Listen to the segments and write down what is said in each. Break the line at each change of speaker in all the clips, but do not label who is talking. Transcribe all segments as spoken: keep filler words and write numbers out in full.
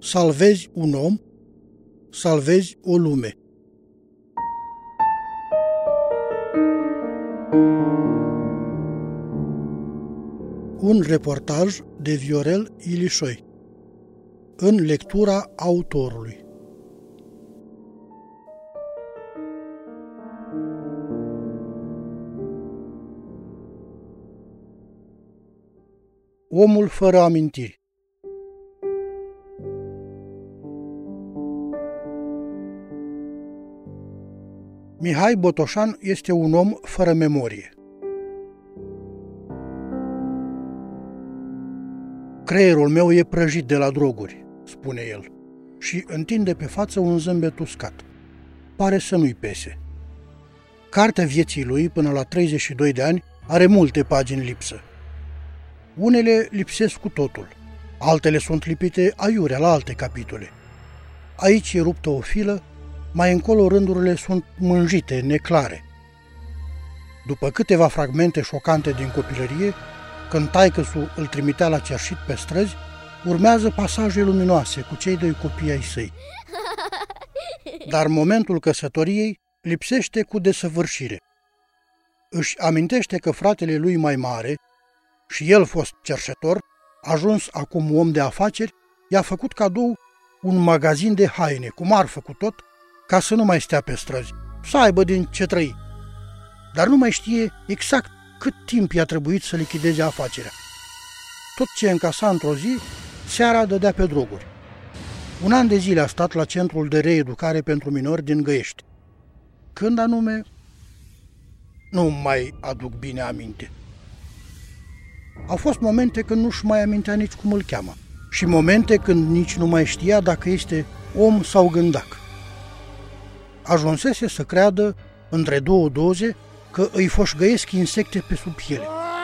Salvezi un om, salvezi o lume. Un reportaj de Viorel Ilișoi, în lectura autorului. Omul fără amintiri. Mihai Botoșan este un om fără memorie. Creierul meu e prăjit de la droguri, spune el, și întinde pe față un zâmbet uscat. Pare să nu-i pese. Cartea vieții lui, până la treizeci și doi de ani, are multe pagini lipsă. Unele lipsesc cu totul, altele sunt lipite aiurea la alte capitole. Aici e ruptă o filă, mai încolo rândurile sunt mânjite, neclare. După câteva fragmente șocante din copilărie, când taică-su îl trimitea la cerșit pe străzi, urmează pasaje luminoase cu cei doi copii ai săi. Dar momentul căsătoriei lipsește cu desăvârșire. Își amintește că fratele lui mai mare, și el fost cerșetor, ajuns acum om de afaceri, i-a făcut cadou un magazin de haine, cu marfă cu tot, ca să nu mai stea pe străzi, să aibă din ce trăi. Dar nu mai știe exact cât timp i-a trebuit să lichideze afacerea. Tot ce încasa într-o zi, seara dădea pe droguri. Un an de zile a stat la centrul de reeducare pentru minori din Găiești. Când anume, nu mai aduc bine aminte. Au fost momente când nu-și mai amintea nici cum îl cheamă și momente când nici nu mai știa dacă este om sau gândac. Ajunsese să creadă, între două doze, că îi foșgăiesc insecte pe sub piele.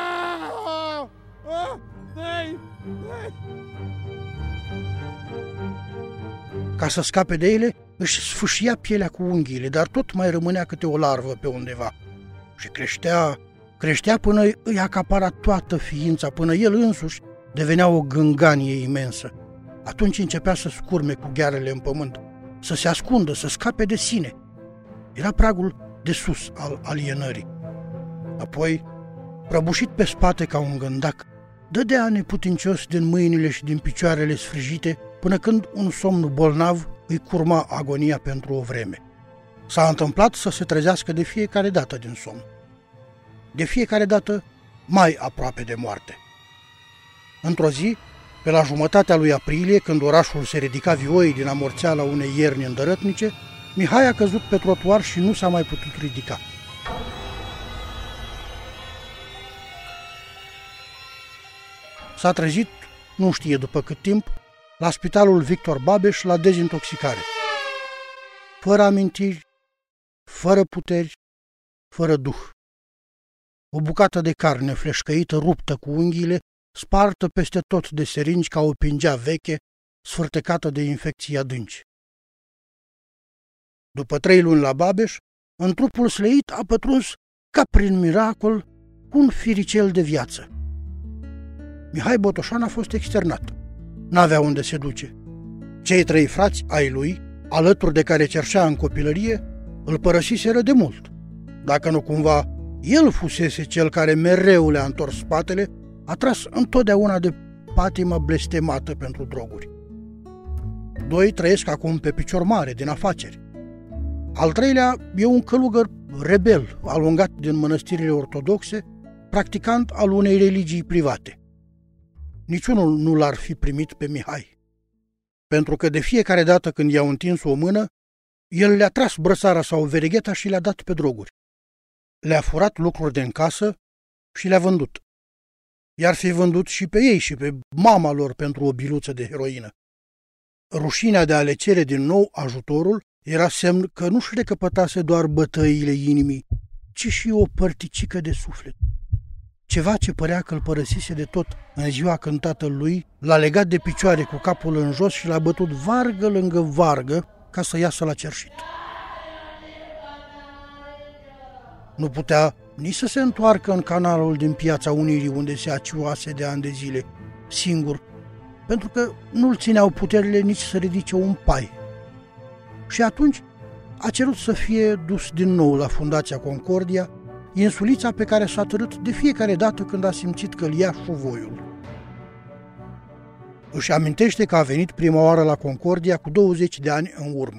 Ca să scape de ele, își sfâșia pielea cu unghiile, dar tot mai rămânea câte o larvă pe undeva. Și creștea, creștea până îi acapara toată ființa, până el însuși devenea o gânganie imensă. Atunci începea să scurme cu ghearele în pământ, să se ascundă, să scape de sine. Era pragul de sus al alienării. Apoi, prăbușit pe spate ca un gândac, dădea neputincios din mâinile și din picioarele sfrijite, până când un somn bolnav îi curma agonia pentru o vreme. S-a întâmplat să se trezească de fiecare dată din somn. De fiecare dată mai aproape de moarte. Într-o zi, pe la jumătatea lui aprilie, când orașul se ridica vioi din amorțeala unei ierni îndărătnice, Mihai a căzut pe trotuar și nu s-a mai putut ridica. S-a trezit, nu știe după cât timp, la spitalul Victor Babeș la dezintoxicare. Fără amintiri, fără puteri, fără duh. O bucată de carne fleșcăită, ruptă cu unghiile, spartă peste tot de seringi ca o pingea veche, sfârtecată de infecții adânci. După trei luni la Babeș, în trupul slăit a pătruns, ca prin miracol, un firicel de viață. Mihai Botoșan a fost externat. N-avea unde se duce. Cei trei frați ai lui, alături de care cerșea în copilărie, îl părăsiseră de mult. Dacă nu cumva el fusese cel care mereu le-a întors spatele, atras întotdeauna de patima blestemată pentru droguri. Doi trăiesc acum pe picior mare din afaceri. Al treilea e un călugăr rebel, alungat din mănăstirile ortodoxe, practicant al unei religii private. Niciunul nu l-ar fi primit pe Mihai, pentru că de fiecare dată când i-au întins o mână, el le-a tras brățara sau veregheta și le-a dat pe droguri. Le-a furat lucruri de în casă și le-a vândut. I-ar fi vândut și pe ei și pe mama lor pentru o biluță de heroină. Rușinea de a le cere din nou ajutorul era semn că nu-și recăpătase doar bătăile inimii, ci și o părticică de suflet. Ceva ce părea că îl părăsise de tot în ziua când tatăl lui l-a legat de picioare cu capul în jos și l-a bătut vargă lângă vargă ca să iasă la cerșit. Nu putea nici să se întoarcă în canalul din Piața Unirii unde se acioase de ani de zile, singur, pentru că nu-l țineau puterile nici să ridice un pai. Și atunci a cerut să fie dus din nou la Fundația Concordia, insulița pe care s-a târât de fiecare dată când a simțit că îl ia șuvoiul. Își amintește că a venit prima oară la Concordia cu douăzeci de ani în urmă.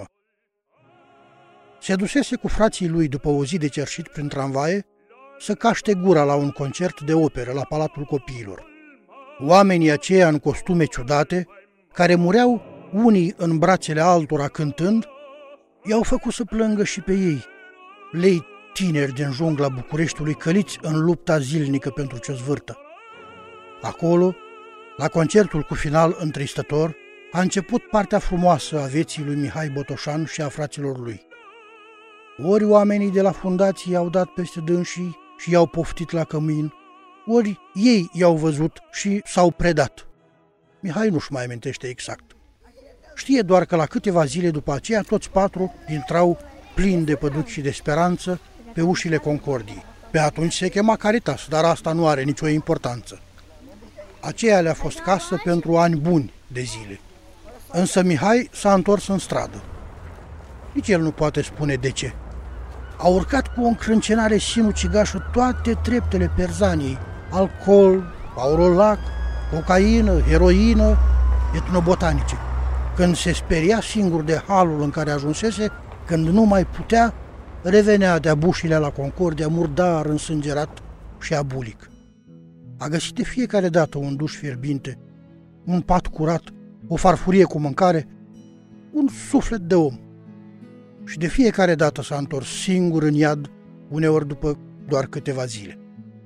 Se dusese cu frații lui după o zi de cerșit prin tramvaie să caște gura la un concert de operă la Palatul Copiilor. Oamenii aceia în costume ciudate, care mureau unii în brațele altora cântând, i-au făcut să plângă și pe ei, lei tineri din jungla Bucureștiului, căliți în lupta zilnică pentru ce zvârtă. Acolo, la concertul cu final întristător, a început partea frumoasă a vieții lui Mihai Botoșan și a fraților lui. Ori oamenii de la fundație i-au dat peste dânsii și i-au poftit la cămin, ori ei i-au văzut și s-au predat. Mihai nu-și mai amintește exact. Știe doar că la câteva zile după aceea toți patru intrau plini de păduci și de speranță pe ușile Concordiei. Pe atunci se chema Caritas, dar asta nu are nicio importanță. Aceea le-a fost casă pentru ani buni de zile. Însă Mihai s-a întors în stradă. Nici el nu poate spune de ce. A urcat cu o încrâncenare sinucigașă toate treptele Perzaniei: alcool, aurolac, cocaină, heroină, etnobotanice. Când se speria singur de halul în care ajunsese, când nu mai putea, revenea de-a bușile la Concordia, murdar, însângerat și abulic. A găsit de fiecare dată un duș fierbinte, un pat curat, o farfurie cu mâncare, un suflet de om. Și de fiecare dată s-a întors singur în iad, uneori după doar câteva zile.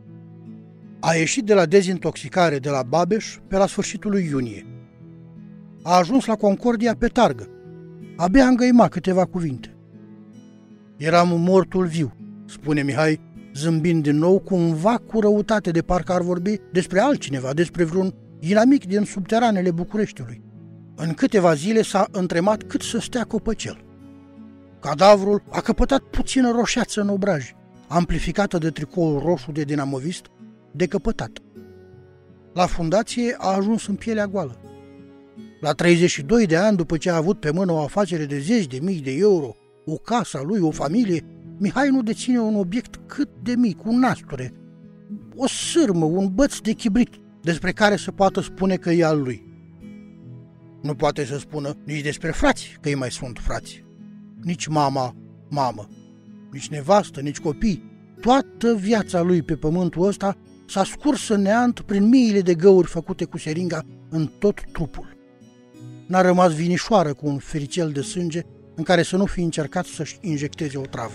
A ieșit de la dezintoxicare de la Babeș pe la sfârșitul lui iunie. A ajuns la Concordia pe targă. Abia îngăima câteva cuvinte. Eram mortul viu, spune Mihai, zâmbind din nou, cumva cu răutate, de parcă ar vorbi despre altcineva, despre vreun inamic din subteranele Bucureștiului. În câteva zile s-a întremat cât să stea copăcel. Cadavrul a căpătat puțină roșeață în obraj, amplificată de tricoul roșu de dinamovist, decăpătat. La fundație a ajuns în pielea goală. La treizeci și doi de ani, după ce a avut pe mână o afacere de zeci de mii de euro, o casă a lui, o familie, Mihai nu deține un obiect cât de mic, un nasture, o sârmă, un băț de chibrit, despre care să poată spune că e al lui. Nu poate să spună nici despre frați că îi mai sunt frați, nici mama, mamă, nici nevastă, nici copii. Toată viața lui pe pământul ăsta s-a scurs în neant prin miile de găuri făcute cu seringa în tot trupul. N-a rămas vinișoară cu un fericel de sânge în care să nu fi încercat să-și injecteze o travă.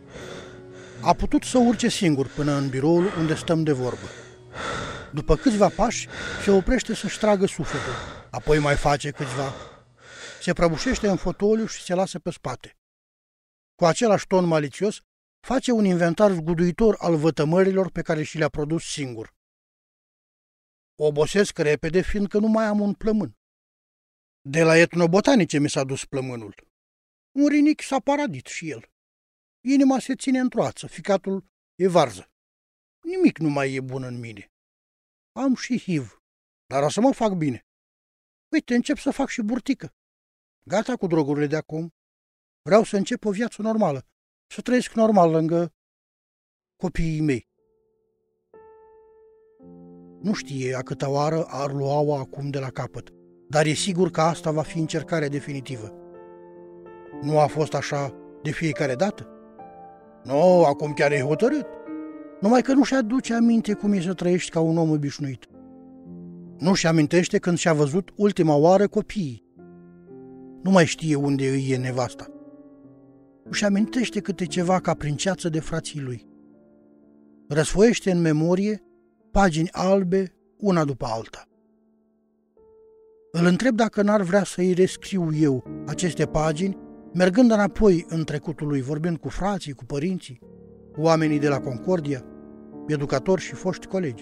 A putut să urce singur până în biroul unde stăm de vorbă. După câțiva pași, se oprește să-și tragă sufletul, apoi mai face câțiva. Se prăbușește în fotoliu și se lasă pe spate. Cu același ton malițios, face un inventar zguduitor al vătămărilor pe care și le-a produs singur. Obosesc repede, fiindcă nu mai am un plămân. De la etnobotanice mi s-a dus plămânul. Un rinic s-a paradit și el. Inima se ține într-o ață, ficatul e varză. Nimic nu mai e bun în mine. Am și H I V, dar o să mă fac bine. Uite, încep să fac și burtică. Gata cu drogurile de acum. Vreau să încep o viață normală, să trăiesc normal lângă copiii mei. Nu știe a câta oară ar lua-o acum de la capăt, dar e sigur că asta va fi încercarea definitivă. Nu a fost așa de fiecare dată? Nu, acum chiar e hotărât. Numai că nu-și aduce aminte cum e să trăiești ca un om obișnuit. Nu-și amintește când și-a văzut ultima oară copiii. Nu mai știe unde îi e nevasta. Își amintește câte ceva ca prin ceață de frații lui. Răsfoiește în memorie pagini albe, una după alta. Îl întreb dacă n-ar vrea să-i rescriu eu aceste pagini, mergând înapoi în trecutul lui, vorbind cu frații, cu părinții, cu oamenii de la Concordia, educatori și foști colegi.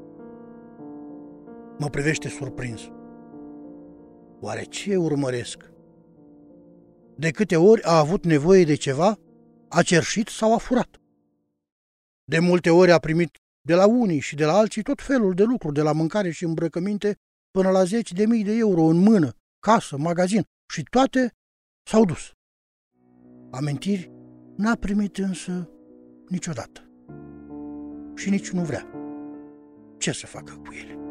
Mă privește surprins. Oare ce urmăresc? De câte ori a avut nevoie de ceva, a cerșit sau a furat. De multe ori a primit de la unii și de la alții tot felul de lucruri, de la mâncare și îmbrăcăminte, până la zeci de mii de euro în mână, casă, magazin și toate s-au dus. Amintiri n-a primit însă niciodată. Și nici nu vrea. Ce să facă cu ele?